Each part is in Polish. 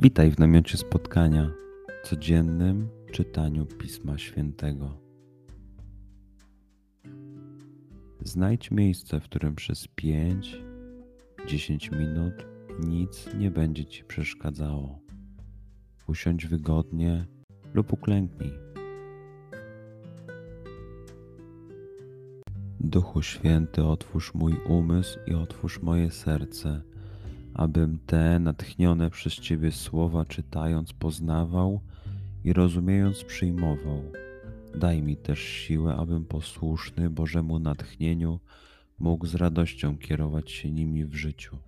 Witaj w namiocie spotkania, codziennym czytaniu Pisma Świętego. Znajdź miejsce, w którym przez 5-10 minut nic nie będzie Ci przeszkadzało. Usiądź wygodnie lub uklęknij. Duchu Święty, otwórz mój umysł i otwórz moje serce, abym te natchnione przez Ciebie słowa czytając poznawał i rozumiejąc przyjmował. Daj mi też siłę, abym posłuszny Bożemu natchnieniu mógł z radością kierować się nimi w życiu.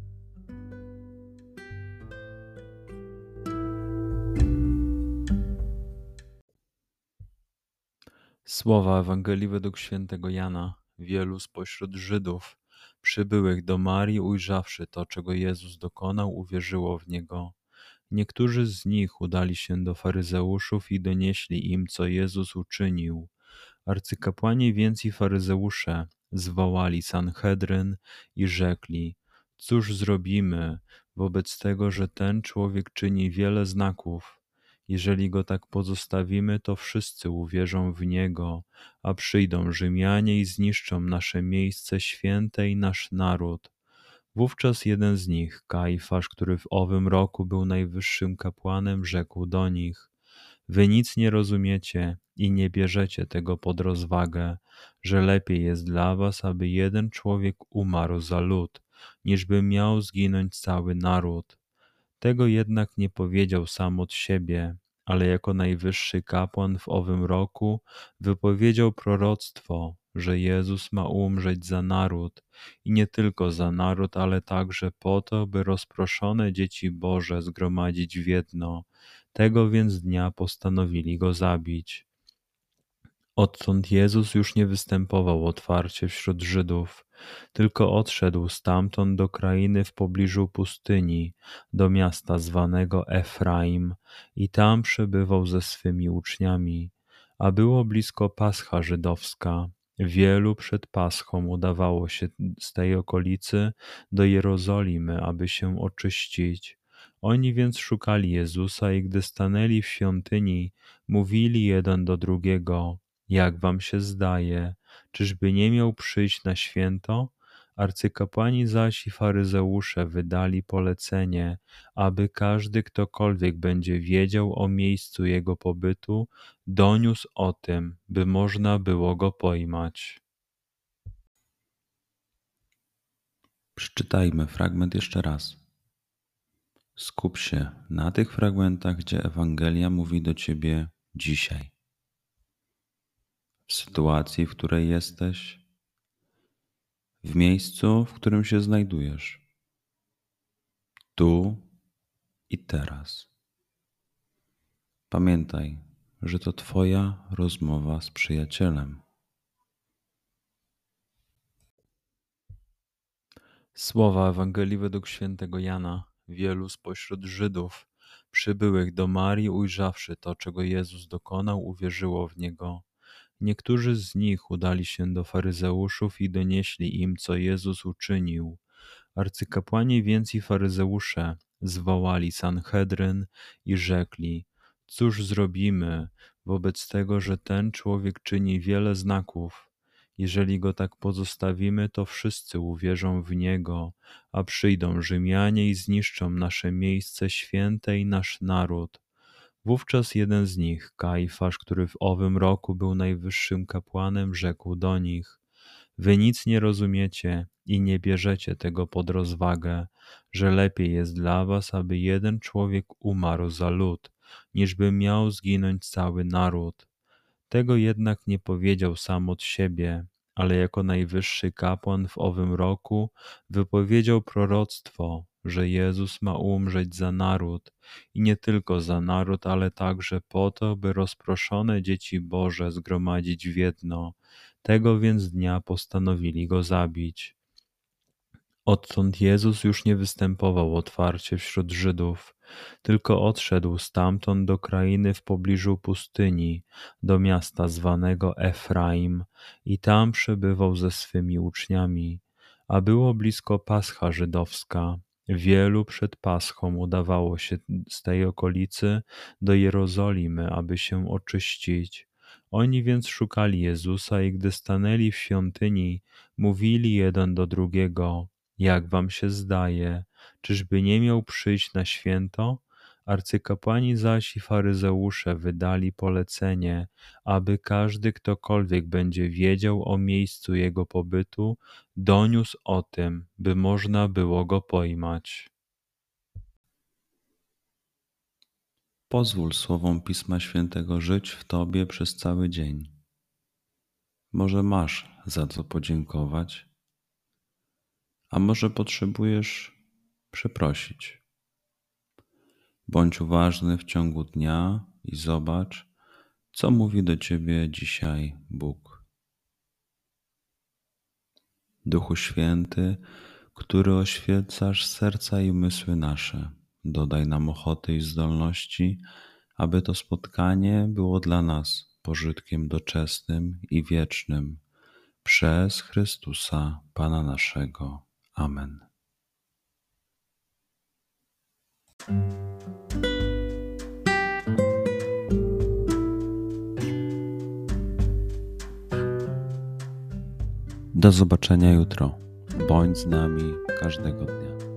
Słowa Ewangelii według świętego Jana. Wielu spośród Żydów przybyłych do Marii, ujrzawszy to, czego Jezus dokonał, uwierzyło w Niego. Niektórzy z nich udali się do faryzeuszów i donieśli im, co Jezus uczynił. Arcykapłani więc i faryzeusze zwołali Sanhedryn i rzekli: Cóż zrobimy wobec tego, że ten człowiek czyni wiele znaków? Jeżeli go tak pozostawimy, to wszyscy uwierzą w niego, a przyjdą Rzymianie i zniszczą nasze miejsce święte i nasz naród. Wówczas jeden z nich, Kajfasz, który w owym roku był najwyższym kapłanem, rzekł do nich: Wy nic nie rozumiecie i nie bierzecie tego pod rozwagę, że lepiej jest dla was, aby jeden człowiek umarł za lud, niżby miał zginąć cały naród. Tego jednak nie powiedział sam od siebie, ale jako najwyższy kapłan w owym roku wypowiedział proroctwo, że Jezus ma umrzeć za naród i nie tylko za naród, ale także po to, by rozproszone dzieci Boże zgromadzić w jedno. Tego więc dnia postanowili go zabić. Odtąd Jezus już nie występował otwarcie wśród Żydów, tylko odszedł stamtąd do krainy w pobliżu pustyni, do miasta zwanego Efraim, i tam przebywał ze swymi uczniami. A było blisko Pascha żydowska. Wielu przed Paschą udawało się z tej okolicy do Jerozolimy, aby się oczyścić. Oni więc szukali Jezusa i gdy stanęli w świątyni, mówili jeden do drugiego: Jak wam się zdaje, czyżby nie miał przyjść na święto? Arcykapłani zaś i faryzeusze wydali polecenie, aby każdy, ktokolwiek będzie wiedział o miejscu jego pobytu, doniósł o tym, by można było go pojmać. Przeczytajmy fragment jeszcze raz. Skup się na tych fragmentach, gdzie Ewangelia mówi do Ciebie dzisiaj. W sytuacji, w której jesteś, w miejscu, w którym się znajdujesz, tu i teraz. Pamiętaj, że to Twoja rozmowa z przyjacielem. Słowa Ewangelii według świętego Jana. Wielu spośród Żydów przybyłych do Marii, ujrzawszy to, czego Jezus dokonał, uwierzyło w Niego. Niektórzy z nich udali się do faryzeuszów i donieśli im, co Jezus uczynił. Arcykapłani więc i faryzeusze zwołali Sanhedryn i rzekli: Cóż zrobimy wobec tego, że ten człowiek czyni wiele znaków? Jeżeli go tak pozostawimy, to wszyscy uwierzą w niego, a przyjdą Rzymianie i zniszczą nasze miejsce święte i nasz naród. Wówczas jeden z nich, Kajfasz, który w owym roku był najwyższym kapłanem, rzekł do nich: Wy nic nie rozumiecie i nie bierzecie tego pod rozwagę, że lepiej jest dla was, aby jeden człowiek umarł za lud, niżby miał zginąć cały naród. Tego jednak nie powiedział sam od siebie, ale jako najwyższy kapłan w owym roku wypowiedział proroctwo, że Jezus ma umrzeć za naród i nie tylko za naród, ale także po to, by rozproszone dzieci Boże zgromadzić w jedno. Tego więc dnia postanowili go zabić. Odtąd Jezus już nie występował otwarcie wśród Żydów, tylko odszedł stamtąd do krainy w pobliżu pustyni, do miasta zwanego Efraim, i tam przebywał ze swymi uczniami. A było blisko Pascha żydowska. Wielu przed Paschą udawało się z tej okolicy do Jerozolimy, aby się oczyścić. Oni więc szukali Jezusa i gdy stanęli w świątyni, mówili jeden do drugiego: Jak wam się zdaje, czyżby nie miał przyjść na święto? Arcykapłani zaś i faryzeusze wydali polecenie, aby każdy, ktokolwiek będzie wiedział o miejscu jego pobytu, doniósł o tym, by można było go pojmać. Pozwól słowom Pisma Świętego żyć w Tobie przez cały dzień. Może masz za co podziękować, a może potrzebujesz przeprosić. Bądź uważny w ciągu dnia i zobacz, co mówi do Ciebie dzisiaj Bóg. Duchu Święty, który oświecasz serca i umysły nasze, dodaj nam ochoty i zdolności, aby to spotkanie było dla nas pożytkiem doczesnym i wiecznym. Przez Chrystusa, Pana naszego. Amen. Do zobaczenia jutro. Bądź z nami każdego dnia.